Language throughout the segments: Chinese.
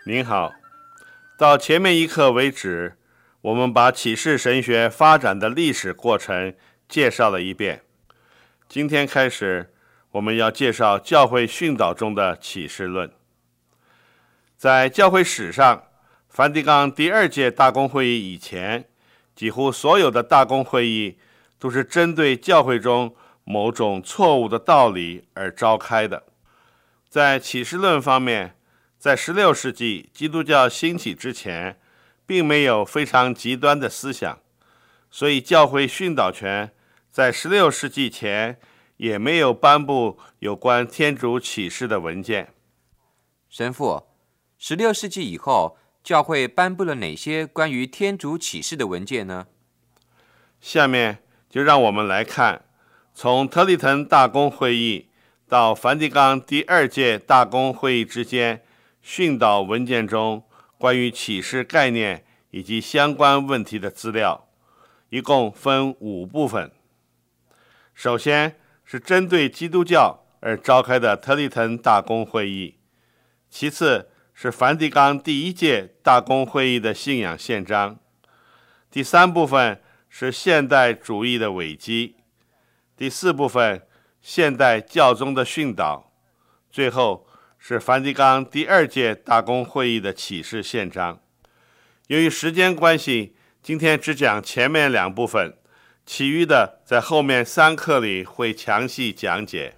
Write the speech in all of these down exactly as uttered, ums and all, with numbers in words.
您好，到前面一课为止，我们把启示神学发展的历史过程介绍了一遍。今天开始，我们要介绍教会训导中的启示论。在教会史上，梵蒂冈第二届大公会议以前，几乎所有的大公会议都是针对教会中某种错误的道理而召开的。在启示论方面，在十六世纪基督教兴起之前，并没有非常极端的思想，所以教会训导权在十六世纪前也没有颁布有关天主启示的文件。 神父，十六世纪以后，教会颁布了哪些关于天主启示的文件呢？ 下面就让我们来看，从特里滕大公会议到梵蒂冈第二届大公会议之间训导文件中关于启示概念以及相关问题的资料，一共分五部分。首先是针对基督教而召开的特里滕大公会议，其次是梵蒂冈第一届大公会议的信仰宪章，第三部分是现代主义的危机，第四部分现代教宗的训导，最后是梵蒂冈第二届大公会议的启示宪章。由于时间关系，今天只讲前面两部分，其余的在后面三课里会详细讲解。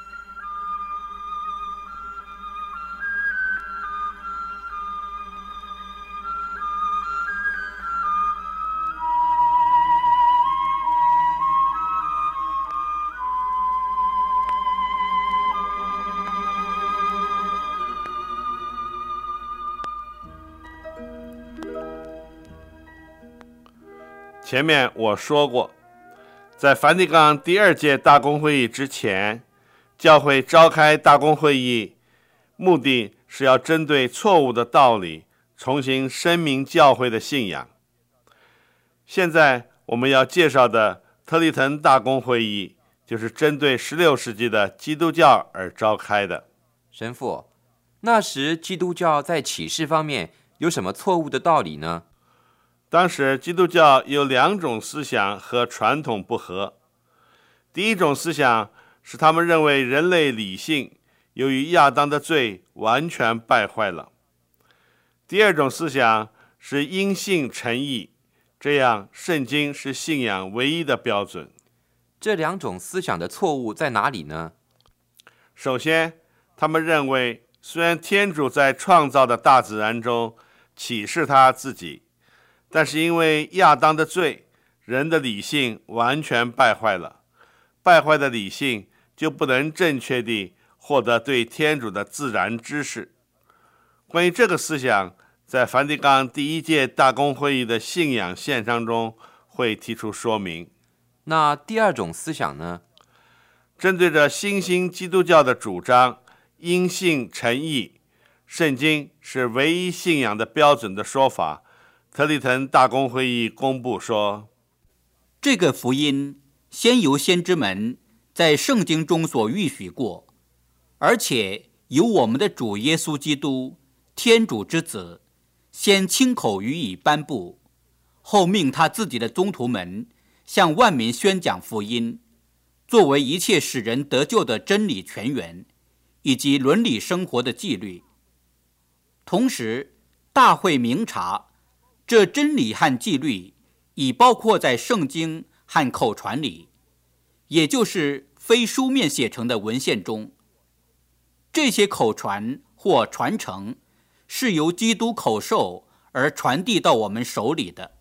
前面我说过，在梵蒂冈第二届大公会议之前，教会召开大公会议，目的是要针对错误的道理重新声明教会的信仰。现在我们要介绍的特里滕大公会议，就是针对十六世纪的基督教而召开的。 神父，那时基督教在启示方面有什么错误的道理呢？ 当时基督教有两种思想和传统不合。第一种思想是他们认为人类理性由于亚当的罪完全败坏了。第二种思想是因信称义，这样圣经是信仰唯一的标准。 这两种思想的错误在哪里呢？ 首先，他们认为虽然天主在创造的大自然中启示他自己，但是因为亚当的罪，人的理性完全败坏了，败坏的理性就不能正确地获得对天主的自然知识。关于这个思想，在梵蒂冈第一届大公会议的信仰宪章中会提出说明。 那第二种思想呢？ 针对着新兴基督教的主张，因信称义，圣经是唯一信仰的标准的说法，特里滕大公会议公布说， 这个福音先由先知们在圣经中所预许过，而且由我们的主耶稣基督天主之子先亲口予以颁布，后命他自己的宗徒们向万民宣讲福音，作为一切使人得救的真理泉源以及伦理生活的纪律。同时大会明察这真理和纪律已包括在圣经和口传里，也就是非书面写成的文献中。这些口传或传承是由基督口授而传递到我们手里的。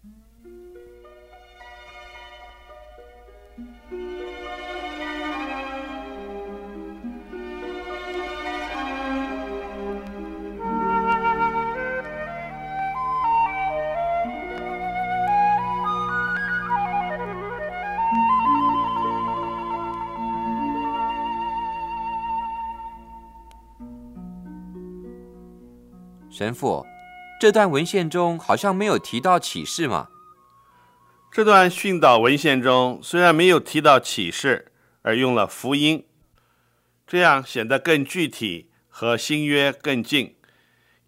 神父，这段文献中好像没有提到启示嘛？ 这段训导文献中虽然没有提到启示，而用了福音，这样显得更具体和新约更近，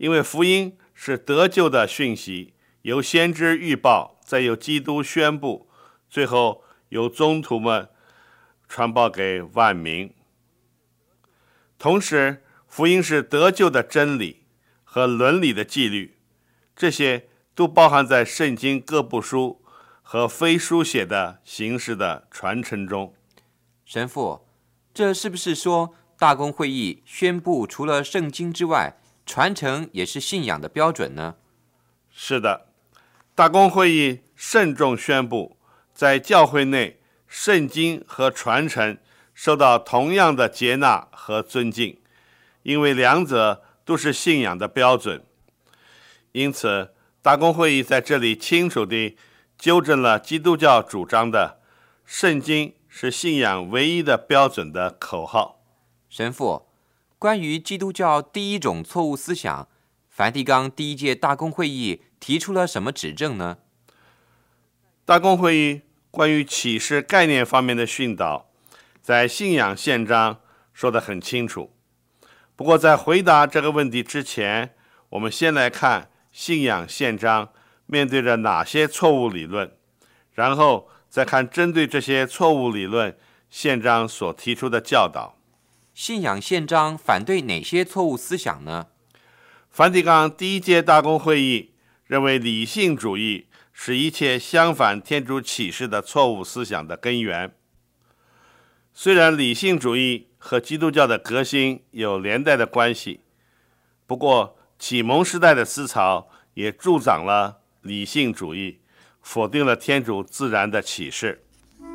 因为福音是得救的讯息，由先知预报，再由基督宣布，最后由宗徒们传报给万民。同时，福音是得救的真理和伦理的纪律，这些都包含在圣经各部书和非书写的形式的传承中。 神父，这是不是说大公会议宣布除了圣经之外，传承也是信仰的标准呢？ 是的，大公会议慎重宣布，在教会内圣经和传承受到同样的接纳和尊敬，因为两者都是信仰的标准。因此，大公会议在这里清楚地纠正了基督教主张的圣经是信仰唯一的标准的口号。 神父，关于基督教第一种错误思想，梵蒂冈第一届大公会议提出了什么指正呢？ 大公会议关于启示概念方面的训导，在信仰宪章说得很清楚。不过在回答这个问题之前，我们先来看信仰宪章面对着哪些错误理论，然后再看针对这些错误理论，宪章所提出的教导。 信仰宪章反对哪些错误思想呢？ 梵蒂冈第一届大公会议认为理性主义是一切相反天主启示的错误思想的根源。虽然理性主义和基督教的革新有连带的关系，不过启蒙时代的思潮也助长了理性主义，否定了天主自然的启示。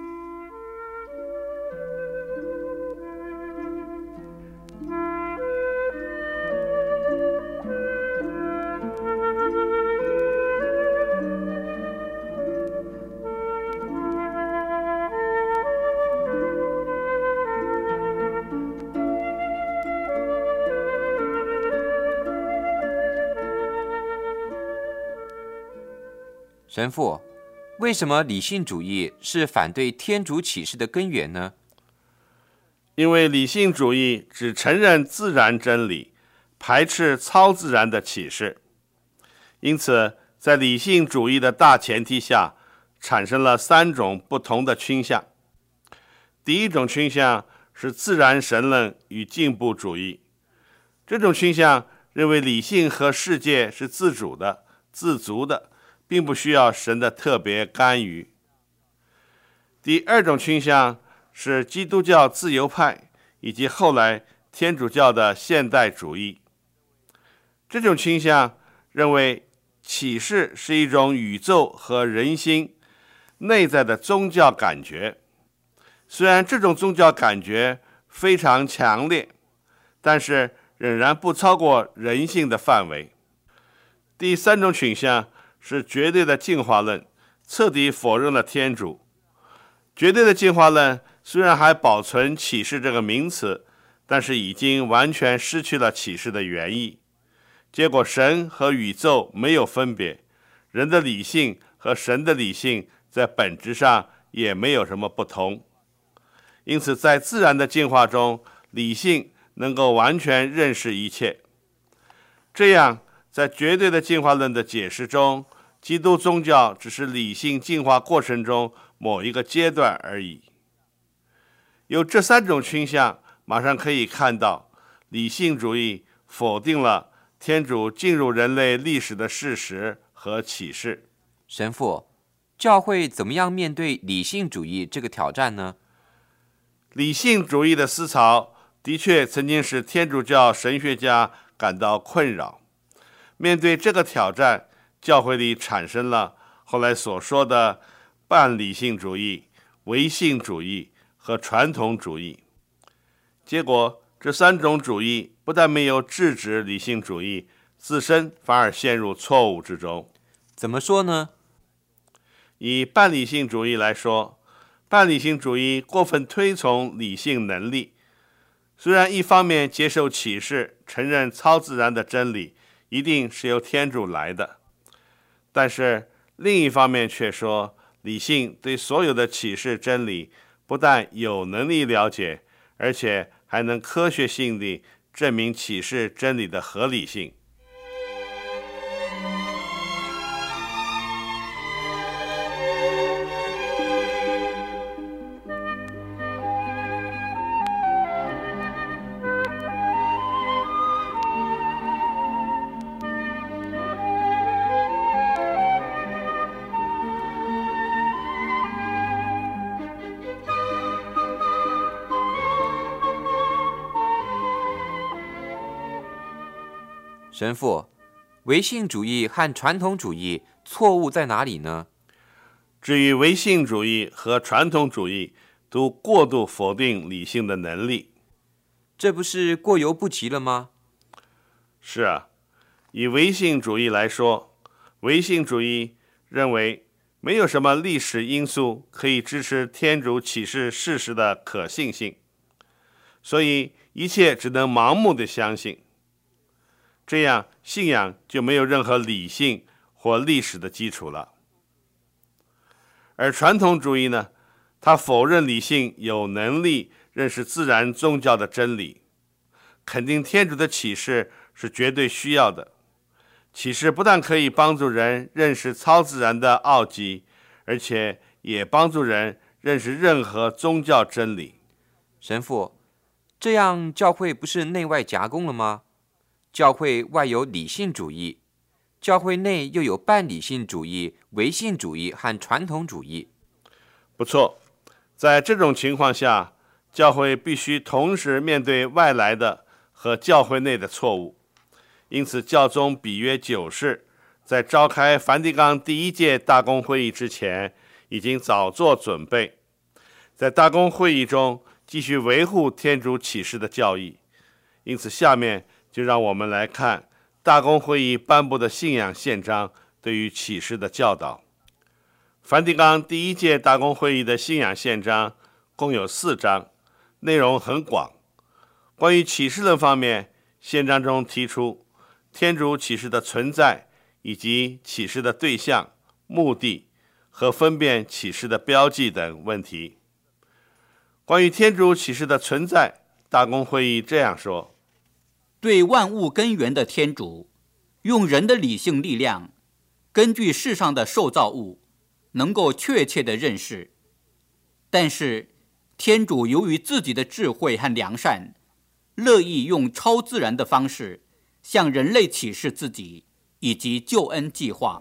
神父，为什么理性主义是反对天主启示的根源呢？ 因为理性主义只承认自然真理，排斥超自然的启示。因此，在理性主义的大前提下，产生了三种不同的倾向。第一种倾向是自然神论与进步主义，这种倾向认为理性和世界是自主的、自足的，并不需要神的特别干预。第二种倾向是基督教自由派以及后来天主教的现代主义。这种倾向认为启示是一种宇宙和人心内在的宗教感觉，虽然这种宗教感觉非常强烈，但是仍然不超过人性的范围。第三种倾向是绝对的进化论，彻底否认了天主。绝对的进化论虽然还保存启示这个名词，但是已经完全失去了启示的原意。结果神和宇宙没有分别，人的理性和神的理性在本质上也没有什么不同。因此在自然的进化中，理性能够完全认识一切。这样在绝对的进化论的解释中，基督宗教只是理性进化过程中某一个阶段而已。有这三种倾向，马上可以看到，理性主义否定了天主进入人类历史的事实和启示。 神父，教会怎么样面对理性主义这个挑战呢？ 理性主义的思潮的确曾经使天主教神学家感到困扰。面对这个挑战，教会里产生了后来所说的半理性主义、唯性主义和传统主义。结果，这三种主义不但没有制止理性主义，自身反而陷入错误之中。 怎么说呢？ 以半理性主义来说，半理性主义过分推崇理性能力，虽然一方面接受启示，承认超自然的真理一定是由天主来的，但是另一方面却说，理性对所有的启示真理不但有能力了解，而且还能科学性地证明启示真理的合理性。 神父，唯性主义和传统主义错误在哪里呢？ 至于唯性主义和传统主义，都过度否定理性的能力。 这不是过犹不及了吗？ 是啊，以唯性主义来说，唯性主义认为没有什么历史因素可以支持天主启示事实的可信性，所以一切只能盲目的相信，这样信仰就没有任何理性或历史的基础了。而传统主义呢，他否认理性有能力认识自然宗教的真理，肯定天主的启示是绝对需要的。启示不但可以帮助人认识超自然的奥迹，而且也帮助人认识任何宗教真理。 神父，这样教会不是内外夹攻了吗？教会外有理性主义，教会内又有半理性主义、唯性主义和传统主义。 不错，在这种情况下，教会必须同时面对外来的和教会内的错误。因此，教宗比约九世在召开梵蒂冈第一届大公会议之前，已经早做准备，在大公会议中继续维护天主启示的教义。因此，下面就让我们来看大公会议颁布的信仰宪章对于启示的教导。梵蒂冈第一届大公会议的信仰宪章共有四章，内容很广。关于启示论方面，宪章中提出天主启示的存在，以及启示的对象、目的和分辨启示的标记等问题。关于天主启示的存在，大公会议这样说： 对万物根源的天主，用人的理性力量，根据世上的受造物，能够确切地认识。但是，天主由于自己的智慧和良善，乐意用超自然的方式向人类启示自己以及救恩计划。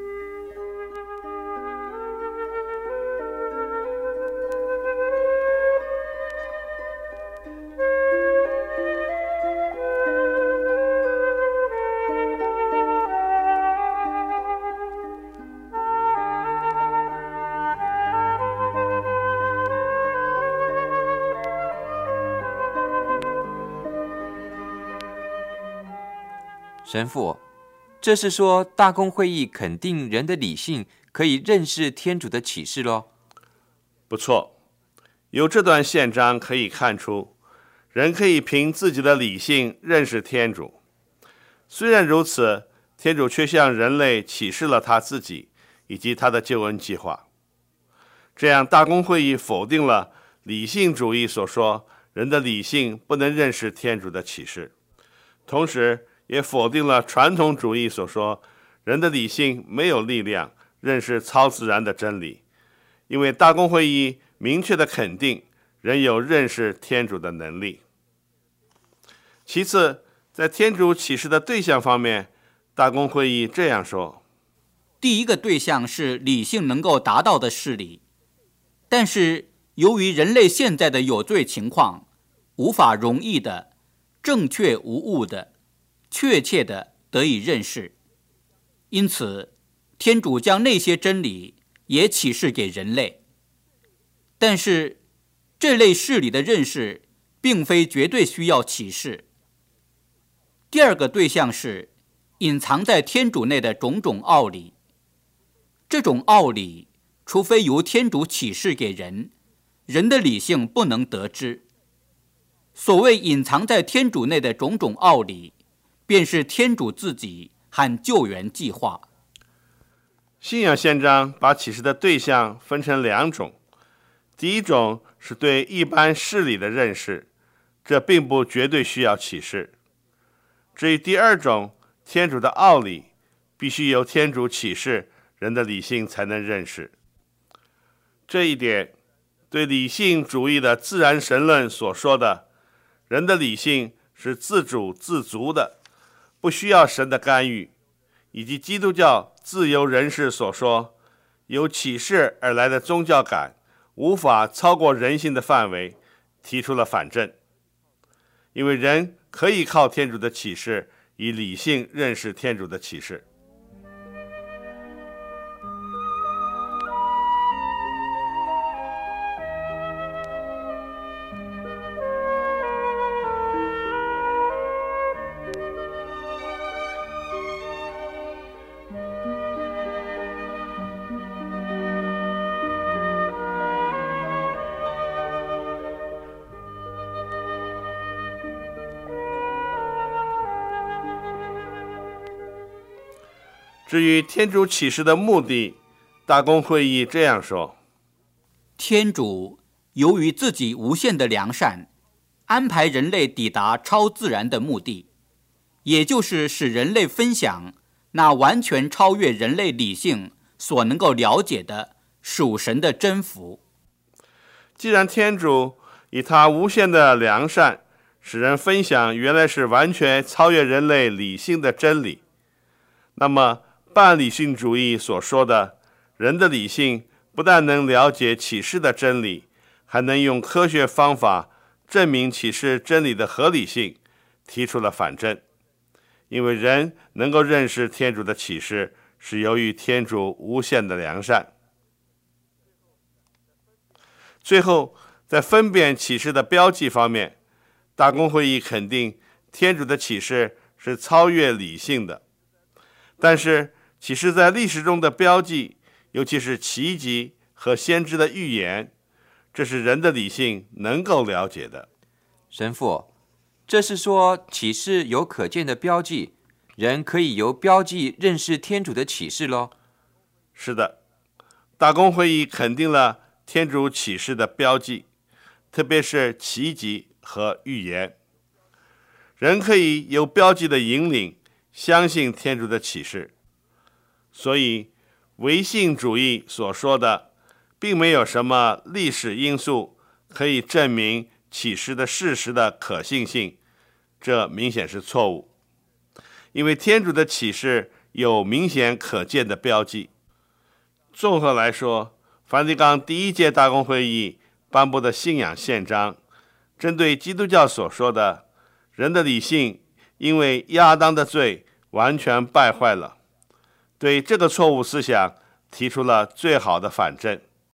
神父，这是说大公会议肯定人的理性可以认识天主的启示咯？ 不错，由这段宪章可以看出，人可以凭自己的理性认识天主。虽然如此，天主却向人类启示了他自己以及他的救恩计划。这样，大公会议否定了理性主义所说人的理性不能认识天主的启示，同时也否定了传统主义所说人的理性没有力量认识超自然的真理，因为大公会议明确地肯定人有认识天主的能力。其次，在天主启示的对象方面，大公会议这样说： 第一个对象是理性能够达到的事理，但是由于人类现在的有罪情况，无法容易的、正确无误的、确切的得以认识，因此天主将那些真理也启示给人类。但是这类事理的认识并非绝对需要启示。第二个对象是隐藏在天主内的种种奥理，这种奥理除非由天主启示给人，人的理性不能得知。所谓隐藏在天主内的种种奥理，便是天主自己和救援计划。 信仰宪章把启示的对象分成两种，第一种是对一般事理的认识，这并不绝对需要启示。至于第二种，天主的奥理，必须由天主启示，人的理性才能认识。这一点对理性主义的自然神论所说的人的理性是自主自足的，不需要神的干预，以及基督教自由人士所说由启示而来的宗教感无法超过人性的范围，提出了反证。因为人可以靠天主的启示以理性认识天主的启示。至于天主启示的目的，大公会议这样说： 天主由于自己无限的良善，安排人类抵达超自然的目的，也就是使人类分享那完全超越人类理性所能够了解的属神的真福。 既然天主以他无限的良善使人分享原来是完全超越人类理性的真理，那么半理性主义所说的人的理性不但能了解启示的真理，还能用科学方法证明启示真理的合理性，提出了反证。因为人能够认识天主的启示，是由于天主无限的良善。最后，在分辨启示的标记方面，大公会议肯定天主的启示是超越理性的，但是启示在历史中的标记，尤其是奇迹和先知的预言，这是人的理性能够了解的。 神父，这是说启示有可见的标记，人可以由标记认识天主的启示咯？ 是的，大公会议肯定了天主启示的标记，特别是奇迹和预言。人可以由标记的引领，相信天主的启示。所以唯信主义所说的并没有什么历史因素可以证明启示的事实的可信性，这明显是错误。因为天主的启示有明显可见的标记。综合来说，梵蒂冈第一届大公会议颁布的信仰宪章，针对基督教所说的人的理性因为亚当的罪完全败坏了，对这个错误思想提出了最好的反证。